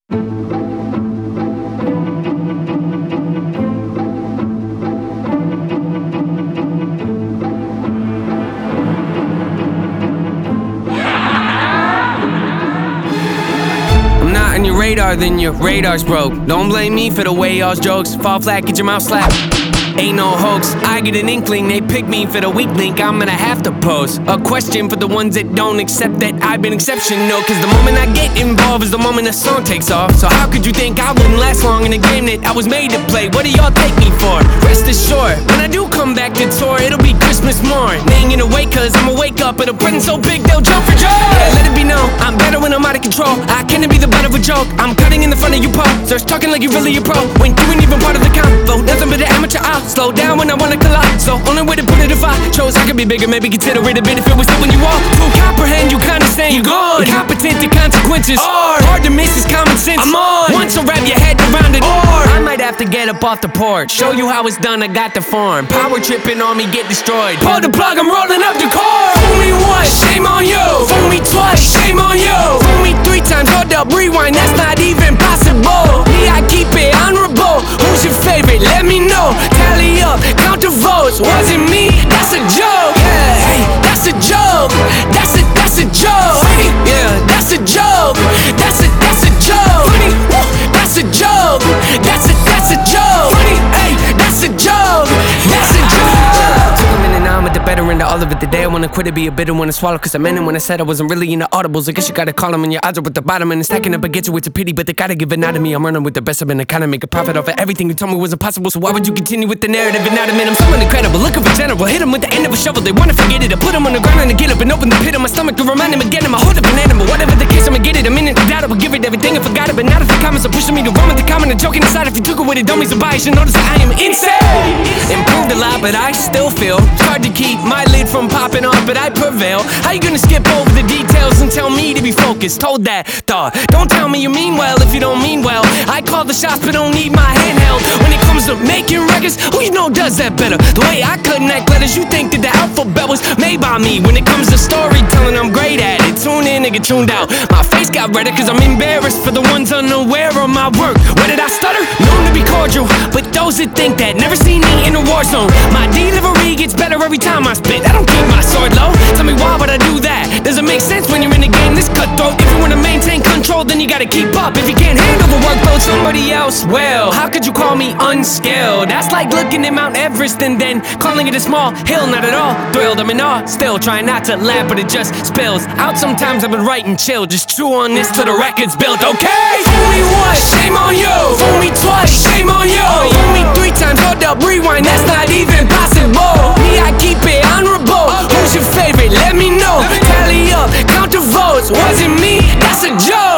I'm not on your radar, then your radar's broke. Don't blame me for the way y'all's jokes fall flat, get your mouth slapped. Ain't no hoax, I get an inkling, they pick me for the weak link. I'm gonna have to pose a question for the ones that don't accept that I've been exceptional. Cause the moment I get involved is the moment the song takes off. So how could you think I wouldn't last long in a game that I was made to play? What do y'all take me for? Rest assured, when I do come back to tour, it'll be Christmas morn. They ain't gonna wait cause I'ma wake up at a present so big they'll jump for joy. Yeah, let it be known, I'm better when I'm out of control. I can't be the butt of a joke, I'm cutting in the front of you posters, talking like you really a pro, when you ain't even part of the combo. Nothing but an amateur, I'll slow down when I wanna collide. So only way to put it, if I chose I could be bigger, maybe consider it a bit if it was when you walk. To comprehend, you kinda saying you gone. Incompetent to consequences, hard to miss is common sense. I'm on. Once I wrap your head around it, I might have to get up off the porch, show you how it's done, I got the form. Power tripping on me, get destroyed. Pull the plug, I'm rolling up the cord. Fool me once, shame on you. Fool me twice, shame on you. Fool me 3 times, hold up, rewind, that's not even possible. Me, I keep it honorable. Who's your favorite? Let me know. Tally up, count the votes. Wasn't me, that's a joke. Yeah, hey, that's a joke. That's a joke. Yeah, that's a joke. That's a joke. That's a joke. That's a joke. Hey, that's a joke. That's a joke. Took a minute, now I'm at the better end of all of it. The day I wanna quit it, be a bitter one to swallow. Cause I meant it when I said I wasn't really into audibles. I guess you gotta call them when your odds are at the bottom. And it's stacking up against you, it's a pity, but they gotta give it out of me. I'm running with the best, I've been trying to make a profit off of everything you told me was impossible. So why would you continue with the narrative and not admit I'm someone incredible? Looking for general, hit them with the end of a shovel. They wanna forget it, I put them on the ground and I get up and open the pit of my stomach to remind them again. I'm a hold up an animal, whatever the case, I'ma get it. A minute to doubt, I would give it everything and forgot it. But now that the comments are pushing me to run with the comment and joking aside, if you took it with it, don't be surprised. You notice that I am insane. Improved a lot, but I still feel it's hard to keep my lid from popping off, but I prevail. How you gonna skip over the details and tell me to be focused? Hold that thought. Don't tell me you mean well if you don't mean well. I call the shots, but don't need my handheld. When it comes to making records, who you know does that better? The way I connect letters, you think that the alphabet was made by me. When it comes to storytelling, I'm great at it. Tune in and get tuned out. My face got redder cause I'm embarrassed for the ones unaware of my work. Where did I stutter? Known to be cordial, but those that think that never seen me in a war zone. My delivery gets better every time I spit. I don't keep my sword low. Tell me why would I do that? Doesn't make sense when you're in a game this cutthroat. If you wanna maintain control, then you gotta keep up. If you can't handle the workload, somebody else will. How could you call me unskilled? That's like looking at Mount Everest and then calling it a small hill. Not at all thrilled, I'm in awe. Still trying not to laugh, but it just spills out. Sometimes I've been writing chill, just chew on this till the record's built. Okay, fool me once, shame on you. Fool me twice, shame on you. Fool me 3 times, hold up, rewind, that's not even possible. Me, I keep it honorable. Who's your favorite? Let me know. Tally up, count the votes. Wasn't me, that's a joke.